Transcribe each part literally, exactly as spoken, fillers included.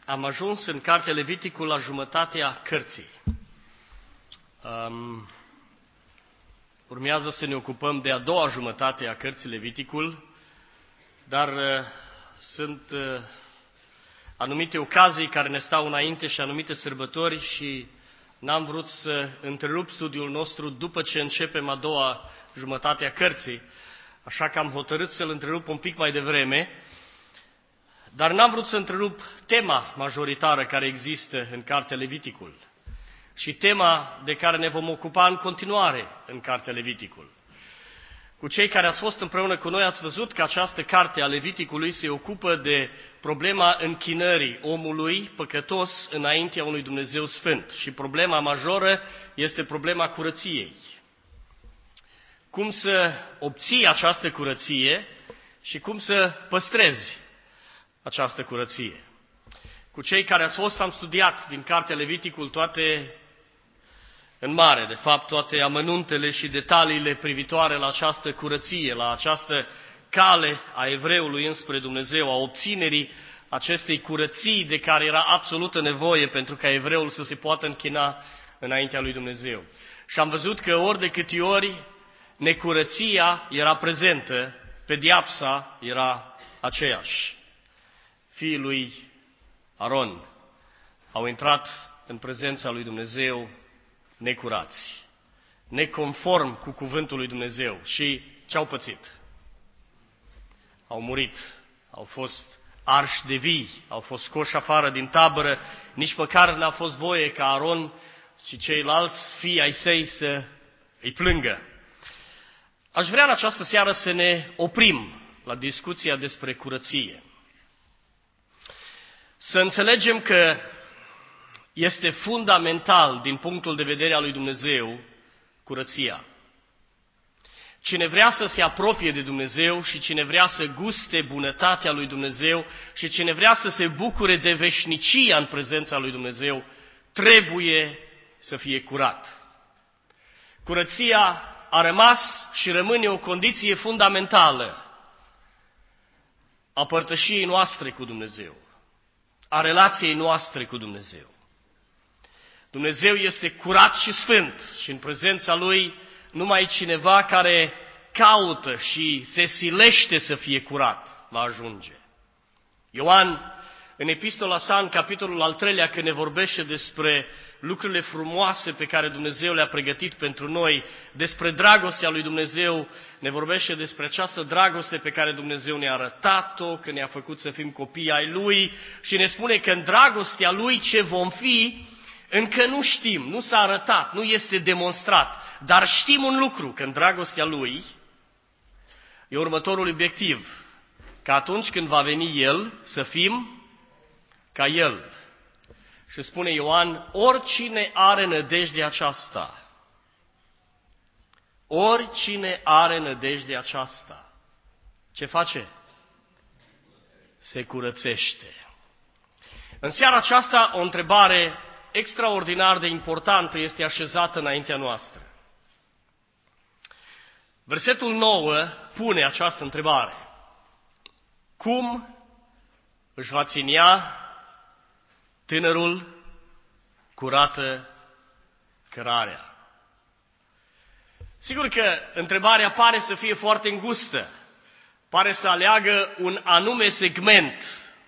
Am ajuns în cartea Leviticul la jumătatea cărții. Um, urmează să ne ocupăm de a doua jumătate a cărții Leviticul, dar uh, sunt uh, anumite ocazii care ne stau înainte și anumite sărbători și n-am vrut să întrerup studiul nostru după ce începem a doua jumătate a cărții, așa că am hotărât să-l întrerup un pic mai devreme. Dar n-am vrut să întrerup tema majoritară care există în cartea Leviticul și tema de care ne vom ocupa în continuare în cartea Leviticul. Cu cei care ați fost împreună cu noi ați văzut că această carte a Leviticului se ocupă de problema închinării omului păcătos înaintea unui Dumnezeu Sfânt. Și problema majoră este problema curăției. Cum să obții această curăție și cum să păstrezi această curăție. Cu cei care ați fost, am studiat din cartea Leviticul toate, în mare, de fapt, toate amănuntele și detaliile privitoare la această curăție, la această cale a evreului înspre Dumnezeu, a obținerii acestei curății de care era absolută nevoie pentru ca evreul să se poată închina înaintea lui Dumnezeu. Și am văzut că ori de câte ori necurăția era prezentă, pediapsa era aceeași. Fiii lui Aron au intrat în prezența lui Dumnezeu necurați, neconform cu cuvântul lui Dumnezeu. Și ce-au pățit? Au murit, au fost arși de vii, au fost scoși afară din tabără, nici măcar n-a fost voie ca Aron și ceilalți fii ai săi să îi plângă. Aș vrea în această seară să ne oprim la discuția despre curăție. Să înțelegem că este fundamental din punctul de vedere al lui Dumnezeu curăția. Cine vrea să se apropie de Dumnezeu și cine vrea să guste bunătatea lui Dumnezeu și cine vrea să se bucure de veșnicia în prezența lui Dumnezeu, trebuie să fie curat. Curăția a rămas și rămâne o condiție fundamentală a părtășiei noastre cu Dumnezeu, a relației noastre cu Dumnezeu. Dumnezeu este curat și sfânt și în prezența Lui numai cineva care caută și se silește să fie curat va ajunge. Ioan, în epistola sa, în capitolul al treilea, când ne vorbește despre lucrurile frumoase pe care Dumnezeu le-a pregătit pentru noi, despre dragostea lui Dumnezeu, ne vorbește despre această dragoste pe care Dumnezeu ne-a arătat-o, că ne-a făcut să fim copii ai Lui și ne spune că în dragostea Lui ce vom fi, încă nu știm, nu s-a arătat, nu este demonstrat, dar știm un lucru, că în dragostea Lui e următorul obiectiv, că atunci când va veni El, să fim ca El. Și spune Ioan, oricine are nădejde aceasta, oricine are nădejde aceasta, ce face? Se curățește. În seara aceasta, o întrebare extraordinar de importantă este așezată înaintea noastră. Versetul nouă pune această întrebare. Cum își va ținea tânărul curată cărarea? Sigur că întrebarea pare să fie foarte îngustă, pare să aleagă un anume segment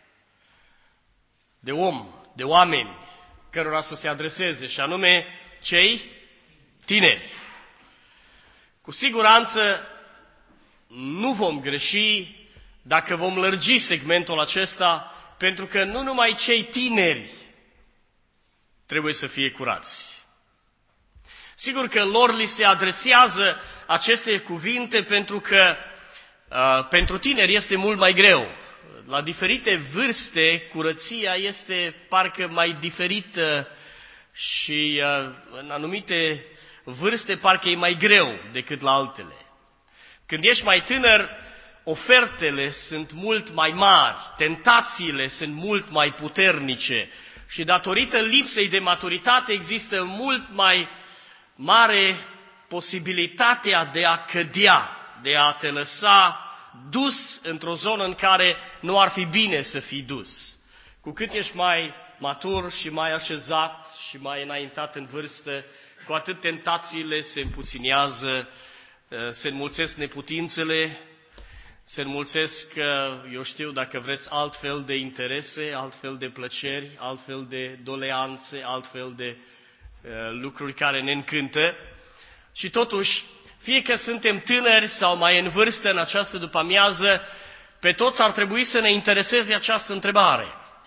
de om, de oameni, cărora să se adreseze, și anume cei tineri. Cu siguranță nu vom greși dacă vom lărgi segmentul acesta, pentru că nu numai cei tineri trebuie să fie curați. Sigur că lor li se adresează aceste cuvinte pentru că uh, pentru tineri este mult mai greu. La diferite vârste, curăția este parcă mai diferită și uh, în anumite vârste parcă e mai greu decât la altele. Când ești mai tânăr, ofertele sunt mult mai mari, tentațiile sunt mult mai puternice și datorită lipsei de maturitate există mult mai mare posibilitatea de a cădea, de a te lăsa dus într-o zonă în care nu ar fi bine să fii dus. Cu cât ești mai matur și mai așezat și mai înaintat în vârstă, cu atât tentațiile se împuținează, se înmulțesc neputințele, se înmulțesc, eu știu, dacă vreți, altfel de interese, altfel de plăceri, altfel de doleanțe, altfel de uh, lucruri care ne încântă. Și totuși, fie că suntem tineri sau mai în vârstă în această după-amiază, pe toți ar trebui să ne intereseze această întrebare.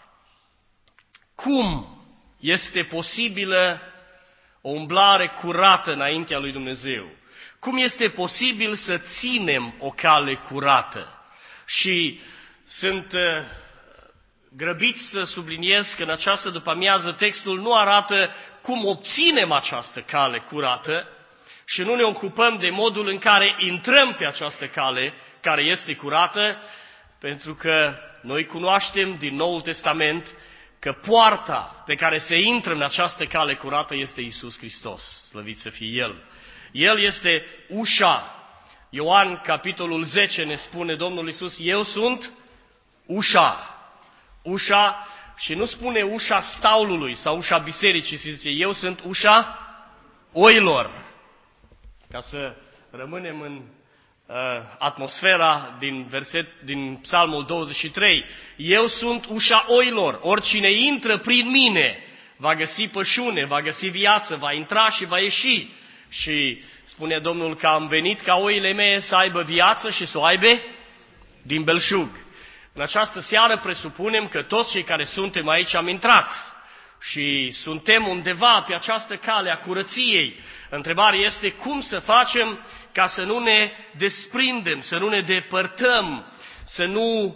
Cum este posibilă o umblare curată înaintea lui Dumnezeu? Cum este posibil să ținem o cale curată? Și sunt uh, grăbit să subliniez că în această după-amiază textul nu arată cum obținem această cale curată și nu ne ocupăm de modul în care intrăm pe această cale care este curată, pentru că noi cunoaștem din Noul Testament că poarta pe care se intră în această cale curată este Iisus Hristos, slăvit să fie El. El este ușa. Ioan, capitolul zece, ne spune Domnul Iisus, eu sunt ușa. Ușa, și nu spune ușa staulului sau ușa bisericii, se zice, eu sunt ușa oilor. Ca să rămânem în uh, atmosfera din, verset, din Psalmul douăzeci și trei. Eu sunt ușa oilor. Oricine intră prin mine va găsi pășune, va găsi viață, va intra și va ieși. Și spune Domnul că am venit ca oile mele să aibă viață și să o aibă din belșug. În această seară presupunem că toți cei care suntem aici am intrat și suntem undeva pe această cale a curăției. Întrebarea este cum să facem ca să nu ne desprindem, să nu ne depărtăm, să nu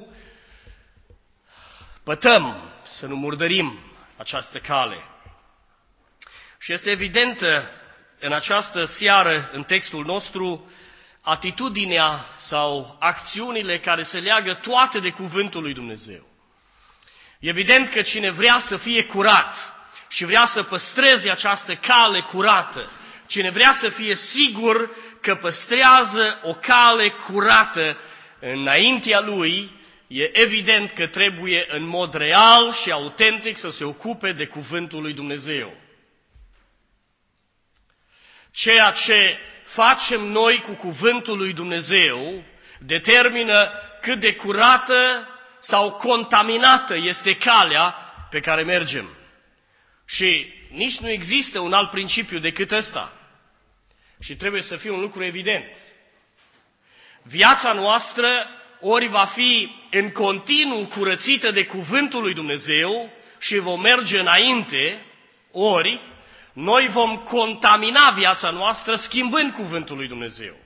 pătăm, să nu murdărim această cale. Și este evidentă în această seară, în textul nostru, atitudinea sau acțiunile care se leagă toate de cuvântul lui Dumnezeu. Evident că cine vrea să fie curat și vrea să păstreze această cale curată, cine vrea să fie sigur că păstrează o cale curată înaintea lui, e evident că trebuie în mod real și autentic să se ocupe de cuvântul lui Dumnezeu. Ceea ce facem noi cu cuvântul lui Dumnezeu determină cât de curată sau contaminată este calea pe care mergem. Și nici nu există un alt principiu decât ăsta. Și trebuie să fie un lucru evident. Viața noastră ori va fi în continuu curățită de cuvântul lui Dumnezeu și vom merge înainte, ori noi vom contamina viața noastră schimbând cuvântul lui Dumnezeu.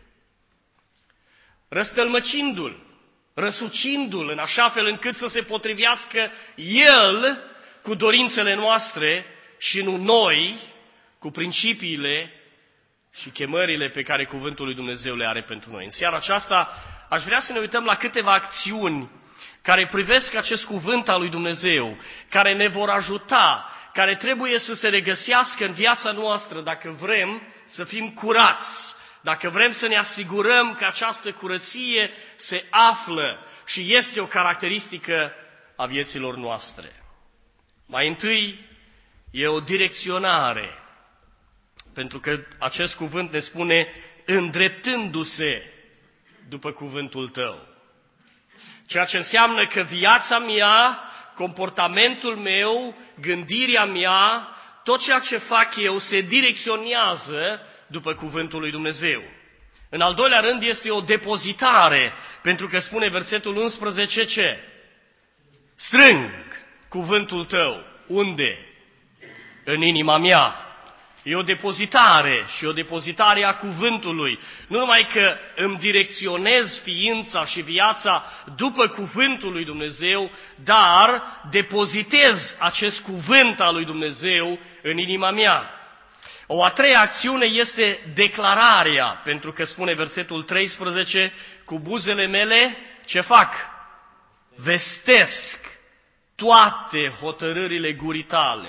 Răstălmăcindu-l, răsucindu-l în așa fel încât să se potrivească el cu dorințele noastre și nu noi cu principiile și chemările pe care cuvântul lui Dumnezeu le are pentru noi. În seara aceasta aș vrea să ne uităm la câteva acțiuni care privesc acest cuvânt al lui Dumnezeu, care ne vor ajuta, care trebuie să se regăsească în viața noastră dacă vrem să fim curați, dacă vrem să ne asigurăm că această curăție se află și este o caracteristică a vieților noastre. Mai întâi, e o direcționare, pentru că acest cuvânt ne spune îndreptându-se după cuvântul tău. Ceea ce înseamnă că viața mea, comportamentul meu, gândirea mea, tot ceea ce fac eu se direcționează după cuvântul lui Dumnezeu. În al doilea rând este o depozitare, pentru că spune versetul unsprezece ce? Strâng cuvântul tău. Unde? În inima mea. E o depozitare și o depozitare a cuvântului. Nu numai că îmi direcționez ființa și viața după cuvântul lui Dumnezeu, dar depozitez acest cuvânt al lui Dumnezeu în inima mea. O a treia acțiune este declararea, pentru că spune versetul treisprezece, cu buzele mele ce fac? Vestesc toate hotărârile gurii tale.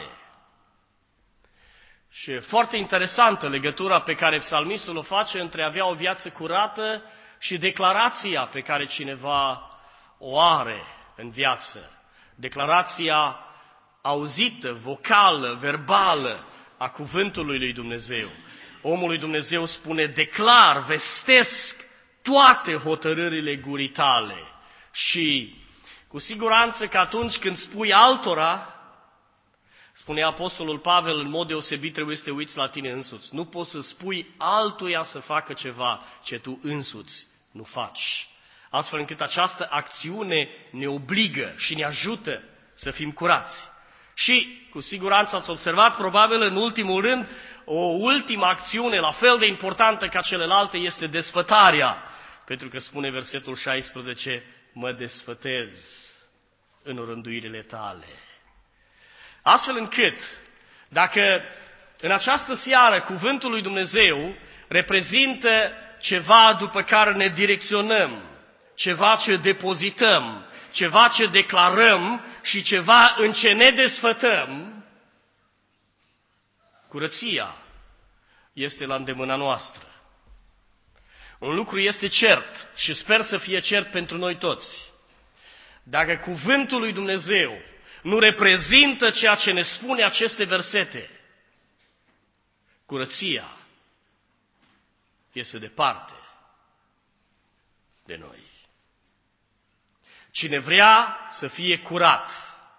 Și e foarte interesantă legătura pe care psalmistul o face între a avea o viață curată și declarația pe care cineva o are în viață. declarația auzită, vocală, verbală a cuvântului lui Dumnezeu. Omul lui Dumnezeu spune, declar, vestesc toate hotărârile gurii tale. Și cu siguranță că atunci când spui altora, spune Apostolul Pavel, în mod deosebit trebuie să te uiți la tine însuți. Nu poți să spui altuia să facă ceva ce tu însuți nu faci. Astfel încât această acțiune ne obligă și ne ajută să fim curați. Și, cu siguranță ați observat, probabil în ultimul rând, o ultimă acțiune la fel de importantă ca celelalte este desfătarea. Pentru că spune versetul șaisprezece, mă desfătez în rânduirile tale. Astfel încât, dacă în această seară cuvântul lui Dumnezeu reprezintă ceva după care ne direcționăm, ceva ce depozităm, ceva ce declarăm și ceva în ce ne desfătăm, curăția este la îndemâna noastră. Un lucru este cert și sper să fie cert pentru noi toți. Dacă cuvântul lui Dumnezeu nu reprezintă ceea ce ne spune aceste versete, curăția este departe de noi. Cine vrea să fie curat,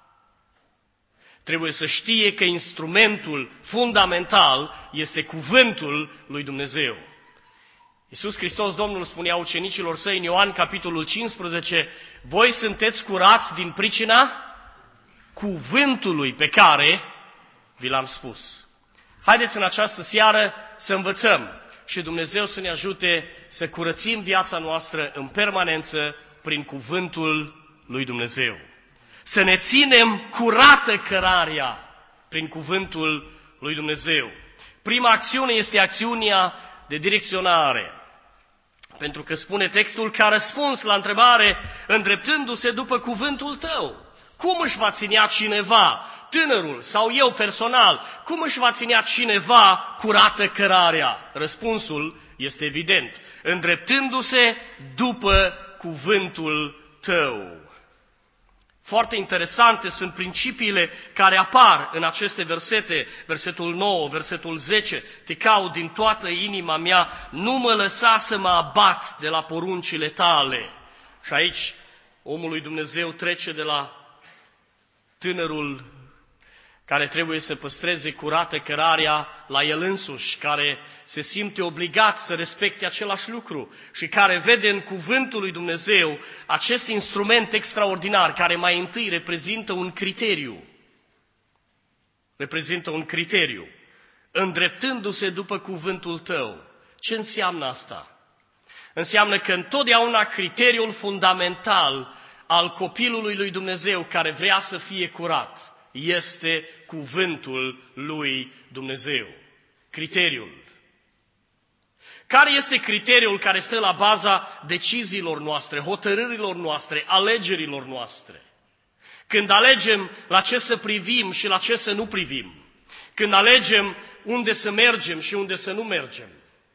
trebuie să știe că instrumentul fundamental este cuvântul lui Dumnezeu. Iisus Hristos, Domnul, spunea ucenicilor săi în Ioan, capitolul cincisprezece, voi sunteți curați din pricina cuvântului pe care vi l-am spus. Haideți în această seară să învățăm și Dumnezeu să ne ajute să curățim viața noastră în permanență prin cuvântul lui Dumnezeu. Să ne ținem curată cărarea prin cuvântul lui Dumnezeu. Prima acțiune este acțiunea de direcționare. Pentru că spune textul, ca răspuns la întrebare, îndreptându-se după cuvântul tău. Cum își va ținea cineva, tânărul sau eu personal, cum își va ținea cineva curată cărarea? Răspunsul este evident, îndreptându-se după cuvântul tău. Foarte interesante sunt principiile care apar în aceste versete, versetul nouă, versetul zece, te caut din toată inima mea, nu mă lăsa să mă abat de la poruncile tale. Și aici omul lui Dumnezeu trece de la tânărul care trebuie să păstreze curată cărarea la el însuși, care se simte obligat să respecte același lucru și care vede în cuvântul lui Dumnezeu acest instrument extraordinar care mai întâi reprezintă un criteriu. Reprezintă un criteriu. Îndreptându-se după cuvântul tău. Ce înseamnă asta? Înseamnă că întotdeauna criteriul fundamental al copilului lui Dumnezeu care vrea să fie curat este cuvântul lui Dumnezeu. Criteriul. Care este criteriul care stă la baza deciziilor noastre, hotărârilor noastre, alegerilor noastre? Când alegem la ce să privim și la ce să nu privim. Când alegem unde să mergem și unde să nu mergem.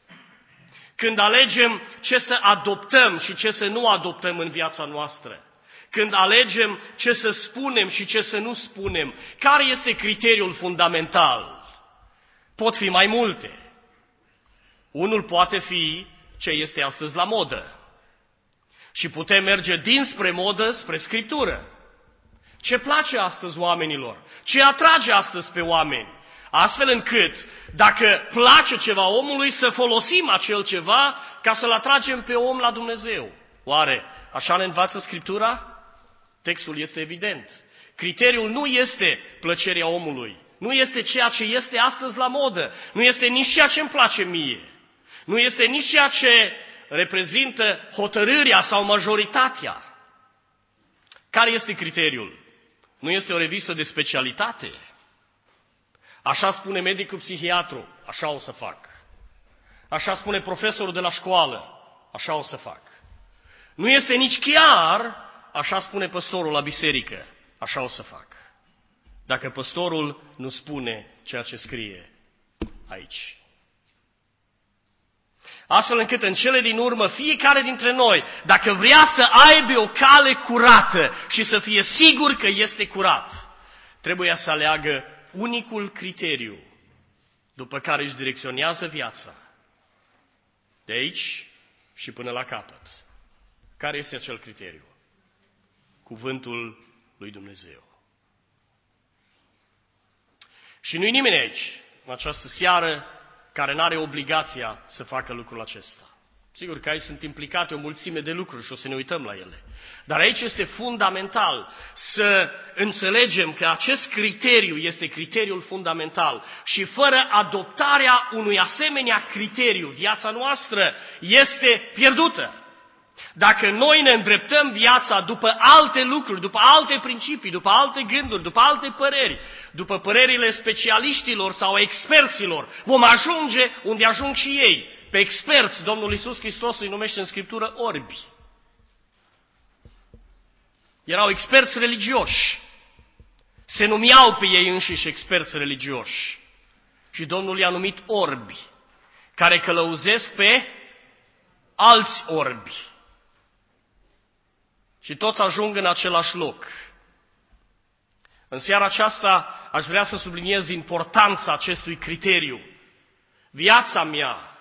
Când alegem ce să adoptăm și ce să nu adoptăm în viața noastră. Când alegem ce să spunem și ce să nu spunem, care este criteriul fundamental? Pot fi mai multe. Unul poate fi ce este astăzi la modă. Și putem merge dinspre modă spre Scriptură. Ce place astăzi oamenilor? Ce atrage astăzi pe oameni? Astfel încât, dacă place ceva omului, să folosim acel ceva ca să-l atragem pe om la Dumnezeu. Oare așa ne învață Scriptura? Textul este evident. Criteriul nu este plăcerea omului. Nu este ceea ce este astăzi la modă. Nu este nici ceea ce îmi place mie. Nu este nici ceea ce reprezintă hotărârea sau majoritatea. Care este criteriul? Nu este o revistă de specialitate. Așa spune medicul psihiatru, așa o să fac. Așa spune profesorul de la școală, așa o să fac. Nu este nici chiar, așa spune păstorul la biserică, așa o să fac. Dacă păstorul nu spune ceea ce scrie aici. Astfel încât în cele din urmă fiecare dintre noi, dacă vrea să aibă o cale curată și să fie sigur că este curat, trebuie să aleagă unicul criteriu după care își direcționează viața. De aici și până la capăt. Care este acel criteriu? Cuvântul lui Dumnezeu. Și nu-i nimeni aici, în această seară, care n-are obligația să facă lucrul acesta. Sigur că aici sunt implicate o mulțime de lucruri și o să ne uităm la ele. Dar aici este fundamental să înțelegem că acest criteriu este criteriul fundamental și fără adoptarea unui asemenea criteriu, viața noastră este pierdută. Dacă noi ne îndreptăm viața după alte lucruri, după alte principii, după alte gânduri, după alte păreri, după părerile specialiștilor sau experților, vom ajunge unde ajung și ei. Pe experți, Domnul Iisus Hristos îi numește în Scriptură orbi. Erau experți religioși. Se numeau pe ei înșiși experți religioși. Și Domnul i-a numit orbi, care călăuzesc pe alți orbi. Și toți ajung în același loc. În seara aceasta aș vrea să subliniez importanța acestui criteriu. Viața mea,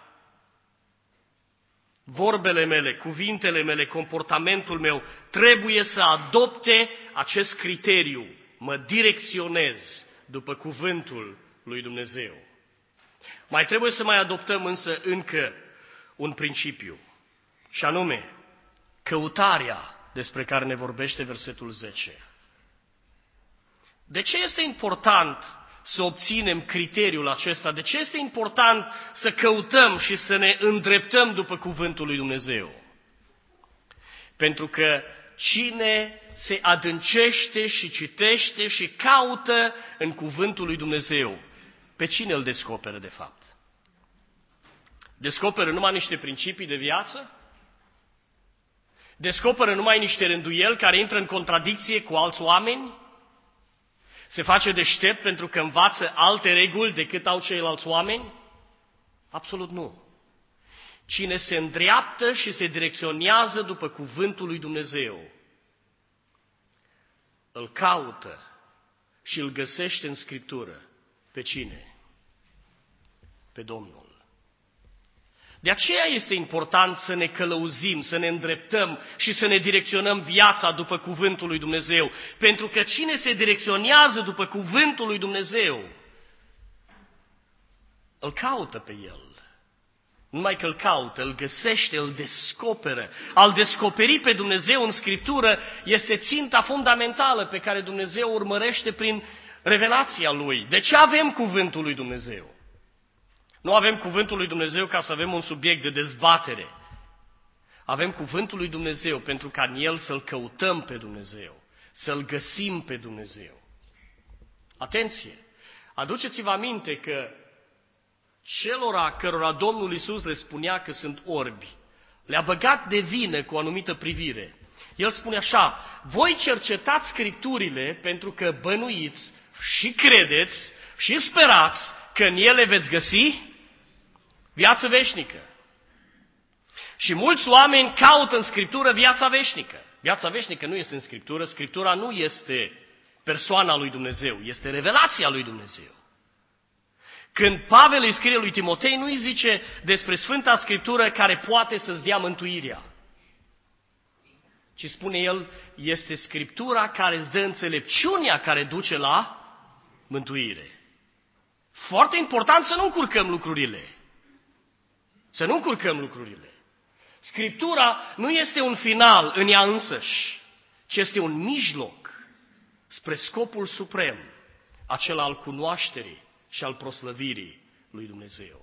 vorbele mele, cuvintele mele, comportamentul meu trebuie să adopte acest criteriu. Mă direcționez după cuvântul lui Dumnezeu. Mai trebuie să mai adoptăm însă încă un principiu, și anume căutarea despre care ne vorbește versetul zece. De ce este important să obținem criteriul acesta? De ce este important să căutăm și să ne îndreptăm după cuvântul lui Dumnezeu? Pentru că cine se adâncește și citește și caută în cuvântul lui Dumnezeu, pe cine îl descoperă de fapt? Descoperă numai niște principii de viață? Descoperă numai niște rânduieli care intră în contradicție cu alți oameni? Se face deștept pentru că învață alte reguli decât au ceilalți oameni? Absolut nu. Cine se îndreaptă și se direcționează după cuvântul lui Dumnezeu, îl caută și îl găsește în Scriptură. Pe cine? Pe Domnul. De aceea este important să ne călăuzim, să ne îndreptăm și să ne direcționăm viața după cuvântul lui Dumnezeu. Pentru că cine se direcționează după cuvântul lui Dumnezeu, îl caută pe el. Nu numai că îl caută, îl găsește, îl descoperă. Al descoperi pe Dumnezeu în Scriptură este ținta fundamentală pe care Dumnezeu urmărește prin revelația Lui. De ce avem cuvântul lui Dumnezeu? Nu avem cuvântul lui Dumnezeu ca să avem un subiect de dezbatere. Avem cuvântul lui Dumnezeu pentru ca în el să-L căutăm pe Dumnezeu, să-L găsim pe Dumnezeu. Atenție! Aduceți-vă aminte că celora cărora Domnul Iisus le spunea că sunt orbi, le-a băgat de vină cu o anumită privire. El spune așa: voi cercetați Scripturile pentru că bănuiți și credeți și sperați că în ele veți găsi viață veșnică. Și mulți oameni caută în Scriptură viața veșnică. Viața veșnică nu este în Scriptură, Scriptura nu este persoana lui Dumnezeu, este revelația lui Dumnezeu. Când Pavel îi scrie lui Timotei, nu îi zice despre Sfânta Scriptură care poate să-ți dea mântuirea, ci spune el, este Scriptura care îți dă înțelepciunea care duce la mântuire. Foarte important să nu încurcăm lucrurile. Să nu încurcăm lucrurile. Scriptura nu este un final în ea însăși, ci este un mijloc spre scopul suprem, acela al cunoașterii și al proslăvirii lui Dumnezeu.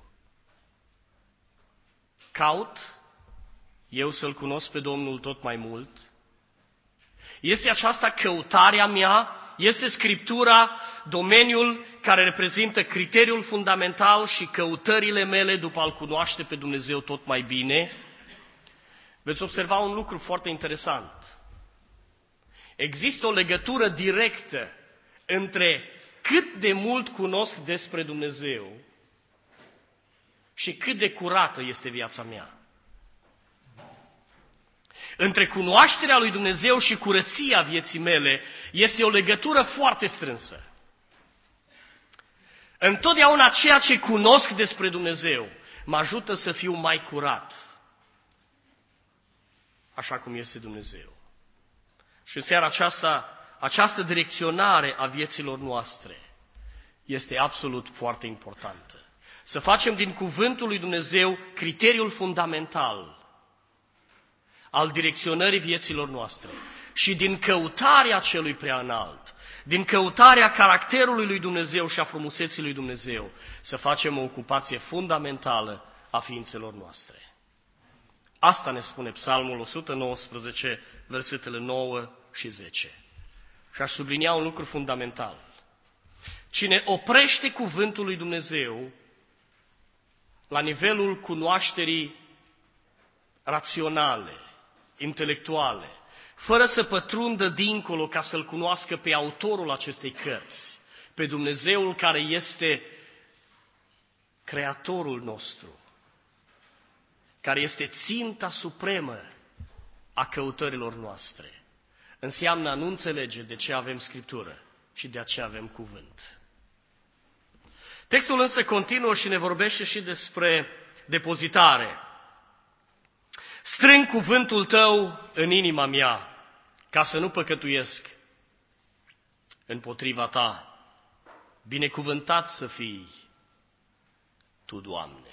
Caut eu să-L cunosc pe Domnul tot mai mult? Este aceasta căutarea mea? Este Scriptura domeniul care reprezintă criteriul fundamental și căutările mele după a-L cunoaște pe Dumnezeu tot mai bine? Veți observa un lucru foarte interesant. Există o legătură directă între cât de mult cunosc despre Dumnezeu și cât de curată este viața mea. Între cunoașterea lui Dumnezeu și curăția vieții mele este o legătură foarte strânsă. Întotdeauna ceea ce cunosc despre Dumnezeu mă ajută să fiu mai curat, așa cum este Dumnezeu. Și în seara aceasta, această direcționare a vieților noastre este absolut foarte importantă. Să facem din cuvântul lui Dumnezeu criteriul fundamental al direcționării vieților noastre și din căutarea celui prea înalt, din căutarea caracterului lui Dumnezeu și a frumuseții lui Dumnezeu, să facem o ocupație fundamentală a ființelor noastre. Asta ne spune Psalmul o sută nouăsprezece, versetele nouă și zece. Și aș sublinia un lucru fundamental. Cine oprește cuvântul lui Dumnezeu la nivelul cunoașterii raționale, intelectuale, fără să pătrundă dincolo ca să-L cunoască pe autorul acestei cărți, pe Dumnezeul care este Creatorul nostru, care este ținta supremă a căutărilor noastre, înseamnă a nu înțelege de ce avem Scriptură și de ce avem cuvânt. Textul însă continuă și ne vorbește și despre depozitare. Strâng cuvântul tău în inima mea, ca să nu păcătuiesc împotriva ta. Binecuvântat să fii tu, Doamne.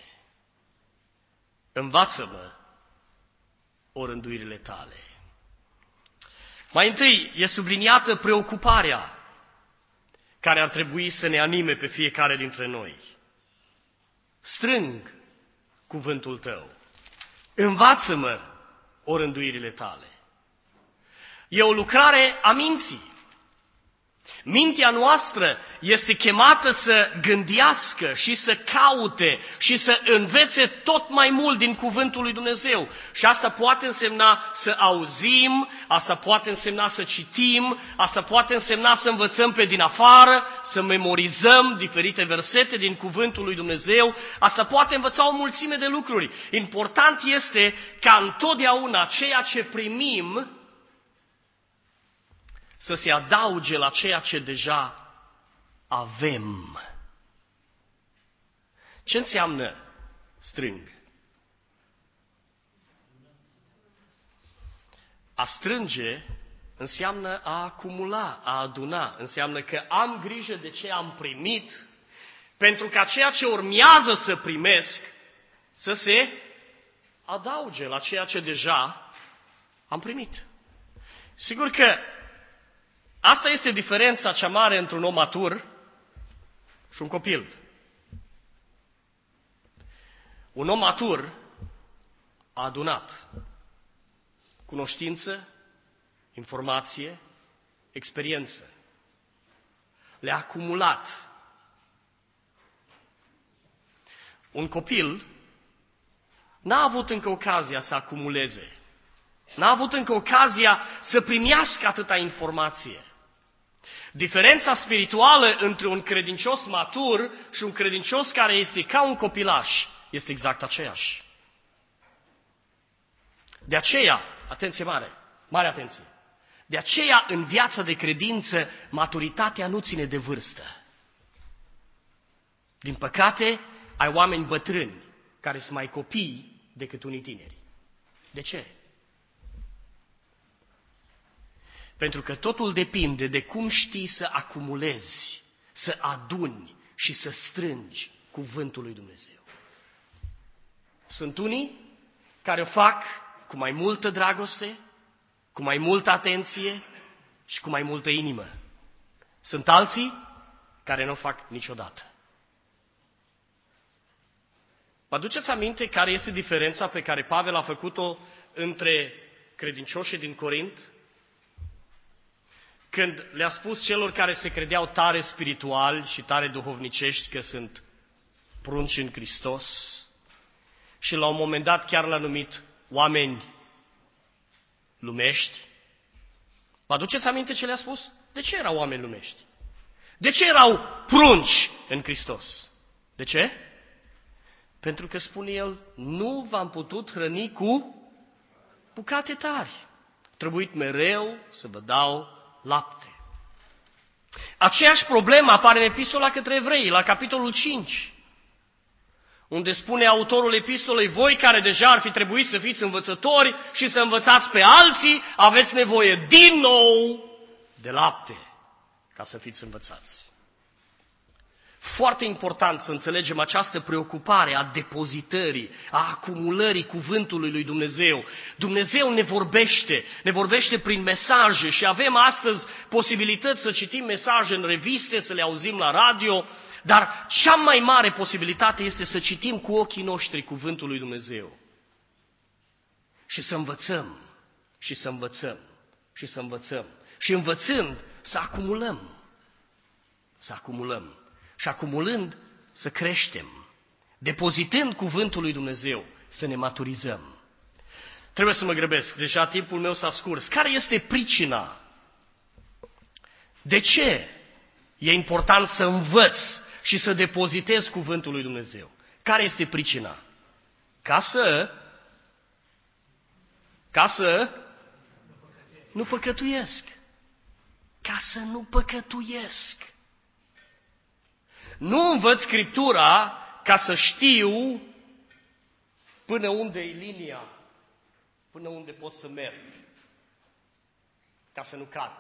Învață-mă orânduirile tale. Mai întâi e subliniată preocuparea care ar trebui să ne anime pe fiecare dintre noi. Strâng cuvântul tău. Învață-mă orânduirile tale. E o lucrare a minții. Mintea noastră este chemată să gândească și să caute și să învețe tot mai mult din cuvântul lui Dumnezeu. Și asta poate însemna să auzim, asta poate însemna să citim, asta poate însemna să învățăm pe din afară, să memorizăm diferite versete din cuvântul lui Dumnezeu. Asta poate învăța o mulțime de lucruri. Important este ca întotdeauna ceea ce primim să se adauge la ceea ce deja avem. Ce înseamnă strâng? A strânge înseamnă a acumula, a aduna. Înseamnă că am grijă de ce am primit, pentru ca ceea ce urmează să primesc să se adauge la ceea ce deja am primit. Sigur că asta este diferența cea mare între un om matur și un copil. Un om matur a adunat cunoștință, informație, experiență. Le-a acumulat. Un copil n-a avut încă ocazia să acumuleze. N-a avut încă ocazia să primească atâta informație. Diferența spirituală între un credincios matur și un credincios care este ca un copilaș este exact aceeași. De aceea, atenție mare, mare atenție, de aceea în viața de credință maturitatea nu ține de vârstă. Din păcate, ai oameni bătrâni care sunt mai copii decât unii tineri. De ce? Pentru că totul depinde de cum știi să acumulezi, să aduni și să strângi cuvântul lui Dumnezeu. Sunt unii care o fac cu mai multă dragoste, cu mai multă atenție și cu mai multă inimă. Sunt alții care nu o fac niciodată. Vă aduceți aminte care este diferența pe care Pavel a făcut-o între credincioșii din Corint? Când le-a spus celor care se credeau tare spirituali și tare duhovnicești că sunt prunci în Hristos și la un moment dat chiar l-a numit oameni lumești. Vă aduceți aminte ce le-a spus? De ce erau oameni lumești? De ce erau prunci în Hristos? De ce? Pentru că, spune el, nu v-am putut hrăni cu bucate tari. Trebuit mereu să vă dau lapte. Aceeași problemă apare în epistola către evrei, la capitolul cinci, unde spune autorul epistolei: voi care deja ar fi trebuit să fiți învățători și să învățați pe alții, aveți nevoie din nou de lapte ca să fiți învățați. Foarte important să înțelegem această preocupare a depozitării, a acumulării cuvântului lui Dumnezeu. Dumnezeu ne vorbește, ne vorbește prin mesaje și avem astăzi posibilități să citim mesaje în reviste, să le auzim la radio, dar cea mai mare posibilitate este să citim cu ochii noștri cuvântul lui Dumnezeu. Și să învățăm, și să învățăm, și să învățăm. Și învățând, să acumulăm, să acumulăm. Și acumulând, să creștem. Depozitând cuvântul lui Dumnezeu, să ne maturizăm. Trebuie să mă grăbesc, deja timpul meu s-a scurs. Care este pricina? De ce e important să învăț și să depozitez cuvântul lui Dumnezeu? Care este pricina? Ca să, ca să nu păcătuiesc. Ca să nu păcătuiesc. Nu învăț Scriptura ca să știu până unde e linia, până unde pot să merg, ca să nu cad.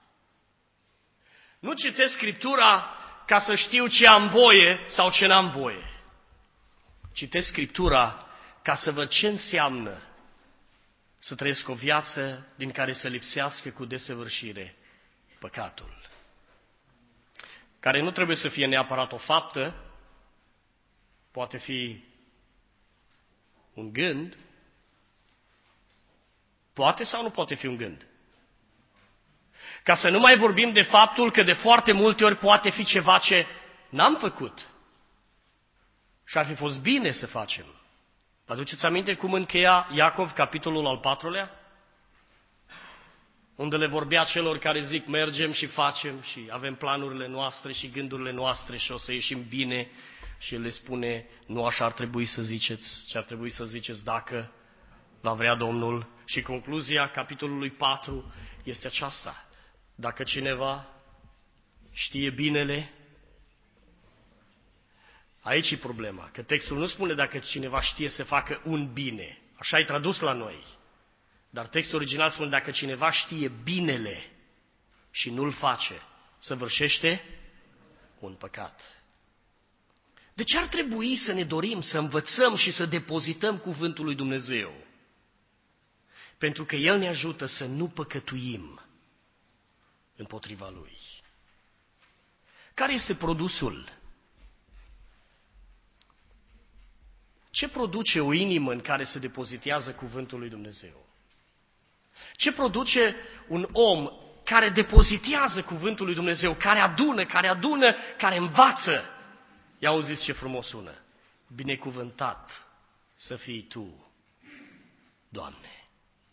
Nu citesc Scriptura ca să știu ce am voie sau ce n-am voie. Citesc Scriptura ca să văd ce înseamnă să trăiesc o viață din care să lipsească cu desăvârșire păcatul. Care nu trebuie să fie neapărat o faptă, poate fi un gând, poate sau nu poate fi un gând. Ca să nu mai vorbim de faptul că de foarte multe ori poate fi ceva ce n-am făcut și ar fi fost bine să facem. Vă aduceți aminte cum încheia Iacov capitolul al patrulea? Unde le vorbea celor care zic mergem și facem și avem planurile noastre și gândurile noastre și o să ieșim bine, și el le spune: nu așa ar trebui să ziceți, ci ar trebui să ziceți dacă va vrea Domnul. Și concluzia capitolului patru este aceasta: dacă cineva știe binele, aici e problema, că textul nu spune dacă cineva știe să facă un bine, așa e tradus la noi. Dar textul original spune: dacă cineva știe binele și nu-l face, săvârșește un păcat. De ce ar trebui să ne dorim să învățăm și să depozităm cuvântul lui Dumnezeu? Pentru că El ne ajută să nu păcătuim împotriva Lui. Care este produsul? Ce produce o inimă în care se depozitează cuvântul lui Dumnezeu? Ce produce un om care depozitează cuvântul lui Dumnezeu, care adună, care adună, care învață? Ia auziți ce frumos sună: binecuvântat să fii Tu, Doamne.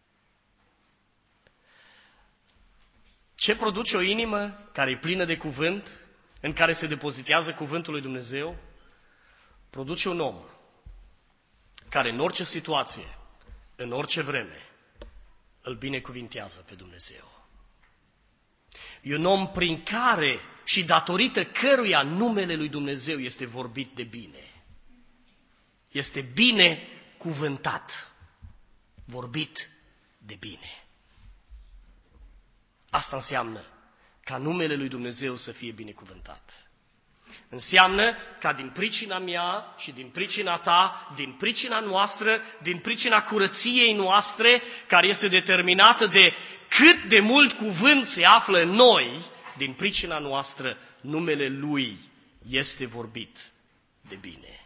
Ce produce o inimă care e plină de cuvânt, în care se depozitează cuvântul lui Dumnezeu? Produce un om care în orice situație, în orice vreme, îl binecuvintează pe Dumnezeu. E un om prin care și datorită căruia numele lui Dumnezeu este vorbit de bine. Este binecuvântat, vorbit de bine. Asta înseamnă ca numele lui Dumnezeu să fie binecuvântat. Înseamnă ca din pricina mea și din pricina ta, din pricina noastră, din pricina curăției noastre, care este determinată de cât de mult cuvânt se află în noi, din pricina noastră, numele Lui este vorbit de bine.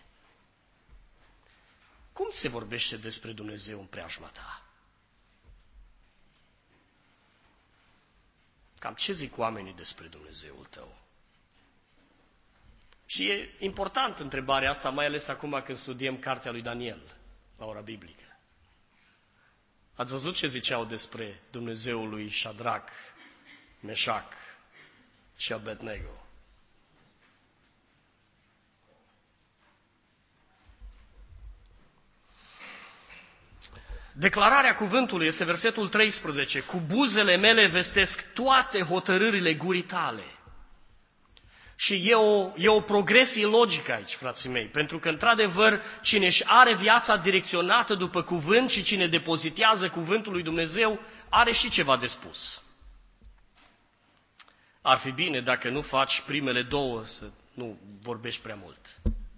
Cum se vorbește despre Dumnezeu în preajma ta? Cam ce zic oamenii despre Dumnezeul tău? Și e important întrebarea asta, mai ales acum când studiem cartea lui Daniel la ora biblică. Ați văzut ce ziceau despre Dumnezeul lui Șadrac, Meșac și Abednego? Declararea cuvântului este versetul treisprezece. Cu buzele mele vestesc toate hotărârile gurii tale. Și e o, e o progresie logică aici, frații mei, pentru că, într-adevăr, cine își are viața direcționată după cuvânt și cine depozitează cuvântul lui Dumnezeu, are și ceva de spus. Ar fi bine dacă nu faci primele două să nu vorbești prea mult.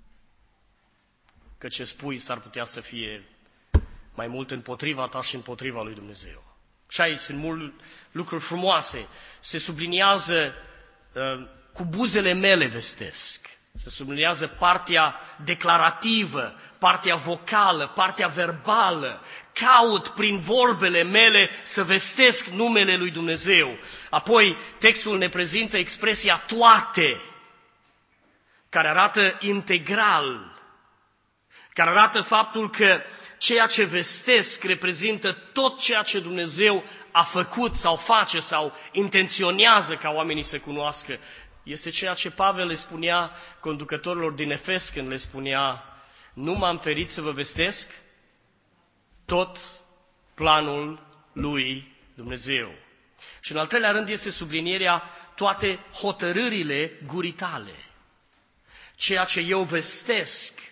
Că ce spui s-ar putea să fie mai mult împotriva ta și împotriva lui Dumnezeu. Și aici sunt multe lucruri frumoase. Se subliniază, uh, cu buzele mele vestesc. Se subliniază partea declarativă, partea vocală, partea verbală. Caut prin vorbele mele să vestesc numele lui Dumnezeu. Apoi textul ne prezintă expresia toate, care arată integral, care arată faptul că ceea ce vestesc reprezintă tot ceea ce Dumnezeu a făcut sau face sau intenționează ca oamenii să cunoască. Este ceea ce Pavel le spunea conducătorilor din Efes când le spunea: nu m-am ferit să vă vestesc tot planul lui Dumnezeu. Și în al treilea rând este sublinierea toate hotărârile gurii tale. Ceea ce eu vestesc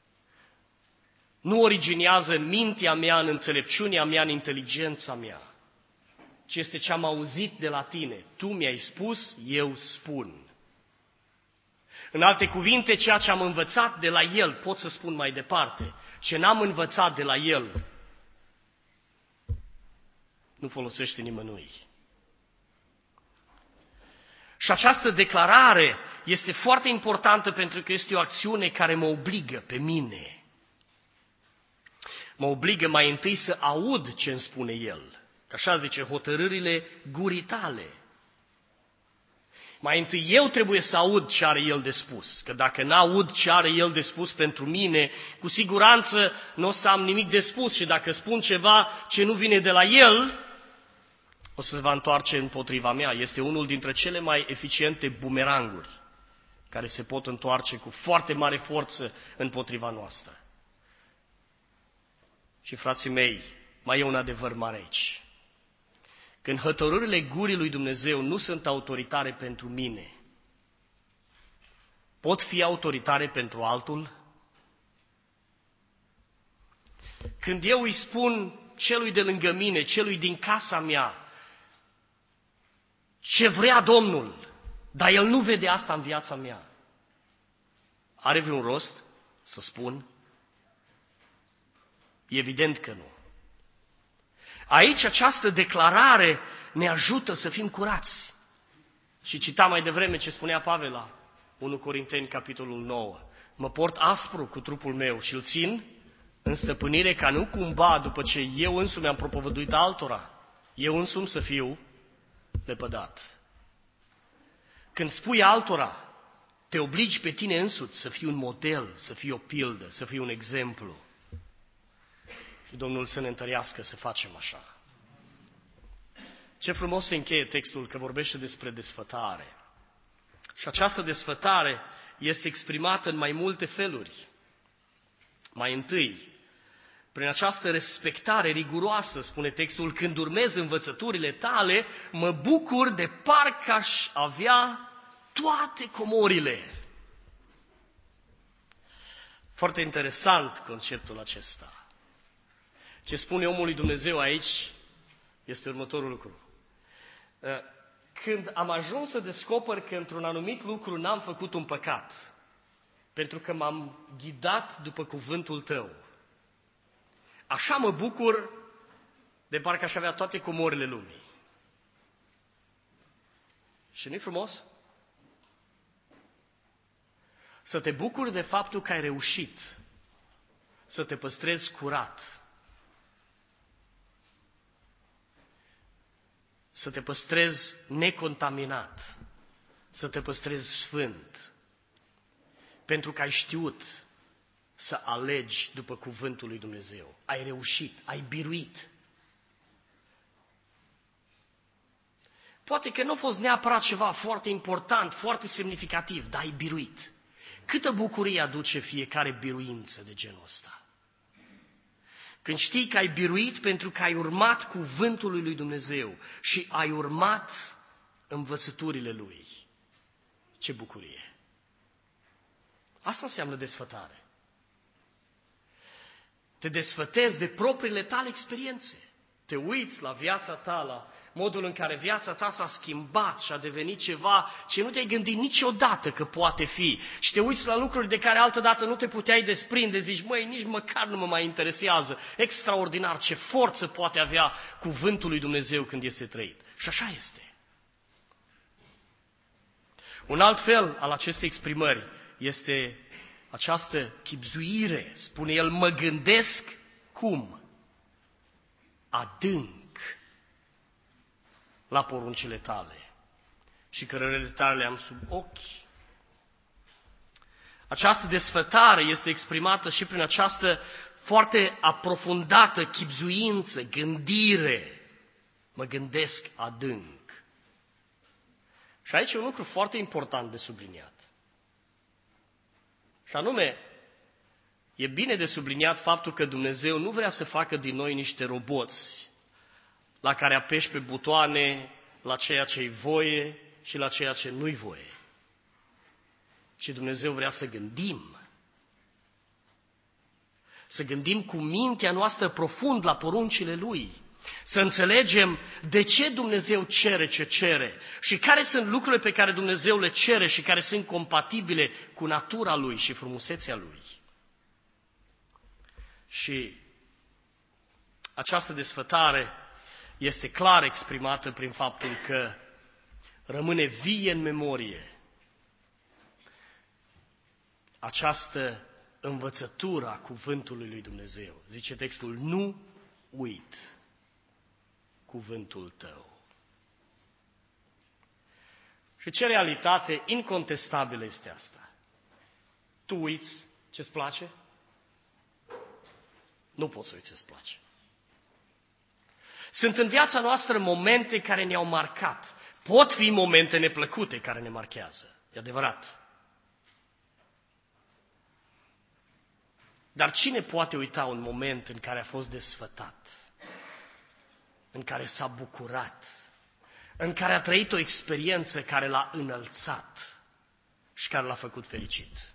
nu originează în mintea mea, în înțelepciunea mea, în inteligența mea, ci este ce am auzit de la tine. Tu mi-ai spus, eu spun. În alte cuvinte, ceea ce am învățat de la el, pot să spun mai departe. Ce n-am învățat de la el, nu folosește nimănui. Și această declarare este foarte importantă pentru că este o acțiune care mă obligă pe mine. Mă obligă mai întâi să aud ce îmi spune el. Că așa zice, hotărârile gurii tale. Mai întâi eu trebuie să aud ce are el de spus. Că dacă n-aud ce are el de spus pentru mine, cu siguranță nu o să am nimic de spus. Și dacă spun ceva ce nu vine de la el, o să se va întoarce împotriva mea. Este unul dintre cele mai eficiente bumeranguri care se pot întoarce cu foarte mare forță împotriva noastră. Și, frații mei, mai e un adevăr mare aici. Când hotărârile gurii lui Dumnezeu nu sunt autoritare pentru mine, pot fi autoritare pentru altul? Când eu îi spun celui de lângă mine, celui din casa mea, ce vrea Domnul, dar el nu vede asta în viața mea, are vreun rost să spun? Evident că nu. Aici această declarare ne ajută să fim curați. Și citam mai devreme ce spunea Pavel la unu Corinteni, capitolul nouă. Mă port aspru cu trupul meu și îl țin în stăpânire ca nu cumva, după ce eu însumi am propovăduit altora, eu însumi să fiu lepădat. Când spui altora, te obligi pe tine însuți să fii un model, să fii o pildă, să fii un exemplu. Și Domnul să ne întărească să facem așa. Ce frumos se încheie textul că vorbește despre desfătare. Și această desfătare este exprimată în mai multe feluri. Mai întâi, prin această respectare riguroasă, spune textul, când urmez învățăturile tale, mă bucur de parcă aș avea toate comorile. Foarte interesant conceptul acesta. Ce spune omul lui Dumnezeu aici este următorul lucru. Când am ajuns să descoper că într-un anumit lucru n-am făcut un păcat, pentru că m-am ghidat după cuvântul tău, așa mă bucur de parcă aș avea toate comorile lumii. Și nu-i frumos? Să te bucuri de faptul că ai reușit să te păstrezi curat, să te păstrezi necontaminat, să te păstrezi sfânt, pentru că ai știut să alegi după cuvântul lui Dumnezeu. Ai reușit, ai biruit. Poate că nu a fost neapărat ceva foarte important, foarte semnificativ, dar ai biruit. Câtă bucurie aduce fiecare biruință de genul ăsta? Când știi că ai biruit pentru că ai urmat cuvântul lui Dumnezeu și ai urmat învățăturile Lui. Ce bucurie! Asta înseamnă desfătare. Te desfătezi de propriile tale experiențe. Te uiți la viața ta, la modul în care viața ta s-a schimbat și a devenit ceva ce nu te-ai gândit niciodată că poate fi. Și te uiți la lucruri de care altădată nu te puteai desprinde. Zici, măi, nici măcar nu mă mai interesează. Extraordinar, ce forță poate avea cuvântul lui Dumnezeu când este trăit. Și așa este. Un alt fel al acestei exprimări este această chibzuire. Spune el, mă gândesc cum? Adânc la poruncile tale și cărările tale le am sub ochi. Această desfătare este exprimată și prin această foarte aprofundată chibzuință, gândire. Mă gândesc adânc. Și aici e un lucru foarte important de subliniat. Și anume, e bine de subliniat faptul că Dumnezeu nu vrea să facă din noi niște roboți la care apeși pe butoane, la ceea ce-i voie și la ceea ce nu-i voie. Ci Dumnezeu vrea să gândim. Să gândim cu mintea noastră profund la poruncile Lui. Să înțelegem de ce Dumnezeu cere ce cere și care sunt lucrurile pe care Dumnezeu le cere și care sunt compatibile cu natura Lui și frumusețea Lui. Și această desfătare este clar exprimată prin faptul că rămâne vie în memorie această învățătură a cuvântului lui Dumnezeu. Zice textul, nu uit cuvântul tău. Și ce realitate incontestabilă este asta? Tu uiți ce-ți place? Nu poți să uiți ce-ți place. Sunt în viața noastră momente care ne-au marcat. Pot fi momente neplăcute care ne marchează. E adevărat. Dar cine poate uita un moment în care a fost desfătat? În care s-a bucurat? În care a trăit o experiență care l-a înălțat și care l-a făcut fericit?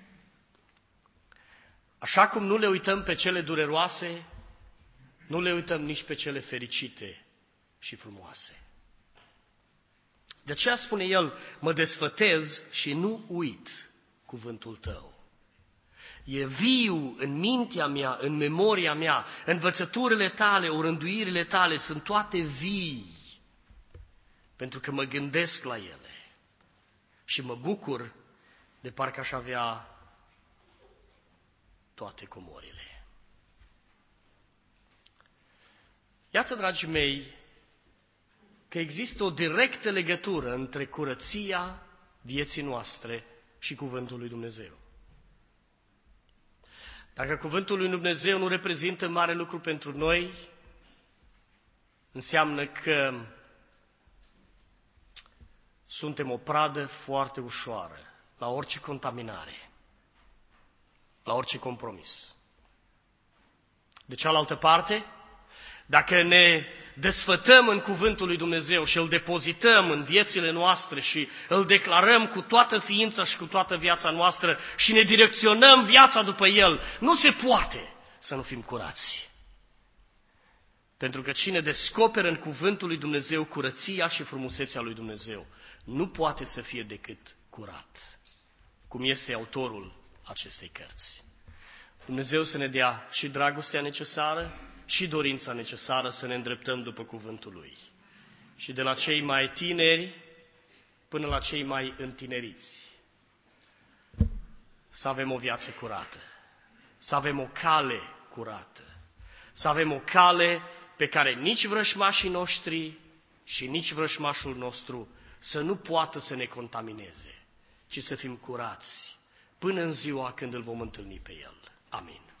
Așa cum nu le uităm pe cele dureroase, nu le uităm nici pe cele fericite și frumoase. De aceea spune el, mă desfătez și nu uit cuvântul tău. E viu în mintea mea, în memoria mea, învățăturile tale, orânduirile tale sunt toate vii, pentru că mă gândesc la ele și mă bucur de parcă aș avea toate comorile. Iată, dragii mei, că există o directă legătură între curăția vieții noastre și cuvântul lui Dumnezeu. Dacă cuvântul lui Dumnezeu nu reprezintă mare lucru pentru noi, înseamnă că suntem o pradă foarte ușoară la orice contaminare, la orice compromis. De cealaltă parte, dacă ne desfătăm în cuvântul lui Dumnezeu și îl depozităm în viețile noastre și îl declarăm cu toată ființa și cu toată viața noastră și ne direcționăm viața după el, nu se poate să nu fim curați. Pentru că cine descoperă în cuvântul lui Dumnezeu curăția și frumusețea lui Dumnezeu, nu poate să fie decât curat, cum este autorul acestei cărți. Dumnezeu să ne dea și dragostea necesară și dorința necesară să ne îndreptăm după cuvântul Lui. Și de la cei mai tineri până la cei mai întineriți, să avem o viață curată, să avem o cale curată, să avem o cale pe care nici vrășmașii noștri și nici vrășmașul nostru să nu poată să ne contamineze, ci să fim curați până în ziua când îl vom întâlni pe El. Amin.